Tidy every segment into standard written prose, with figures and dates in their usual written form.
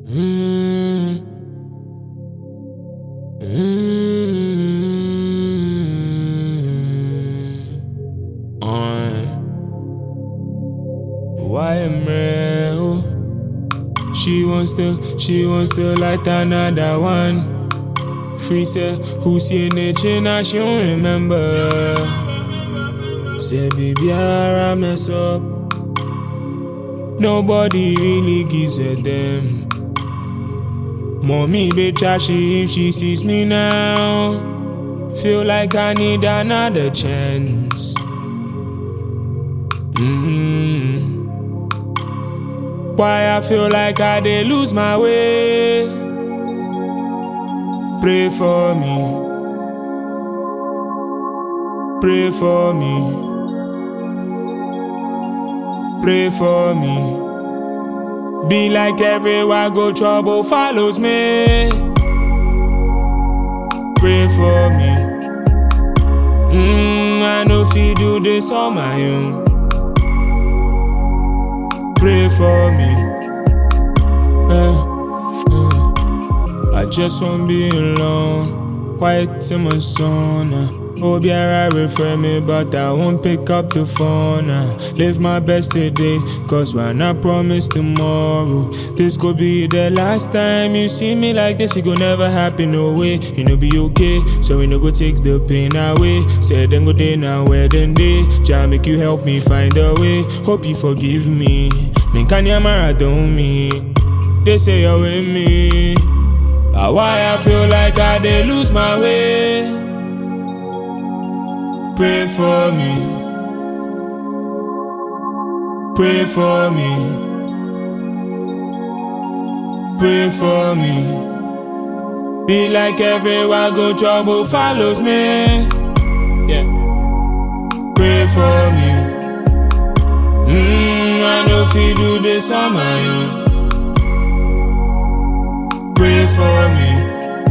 Mm. Why am real? She wants to light another one. Free say, who see nature now she don't remember. Say baby I mess up. Nobody really gives a damn. Mommy be trashy if she sees me now. Feel like I need another chance. Why I feel like I dey lose my way. Pray for me. Pray for me. Pray for me. Be like everywhere go, trouble follows me. Pray for me. I know if you do this on my own. Pray for me. I just won't be alone. Quiet in my zone. Hope you're refer me, but I won't pick up the phone. Live my best today, cause we're not promised tomorrow. This could be the last time you see me like this. It gon' never happen, no way. You know be okay, so we no go take the pain away. Said then go day now, wedding day. Jah make you help me find a way. Hope you forgive me. Minkanya Maradon me. They say you're with me. Why I feel like I dey lose my way. Pray for me. Pray for me. Pray for me. Be like everywhere go, trouble follows me. Yeah. Pray for me. I know if you do this on my own. Pray for me.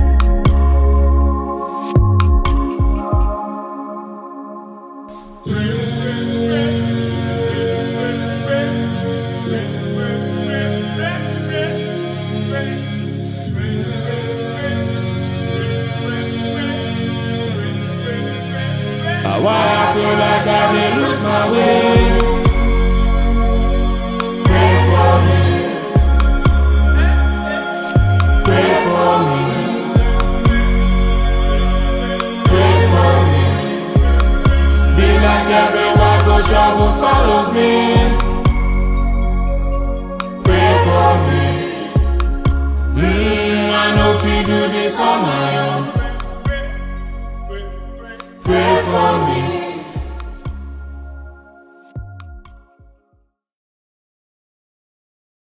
Why I feel like I did lose my way. Pray for me. Pray for me. Pray for me. Be like everywhere go, trouble follows me. Pray for me. I know if you do this on my own.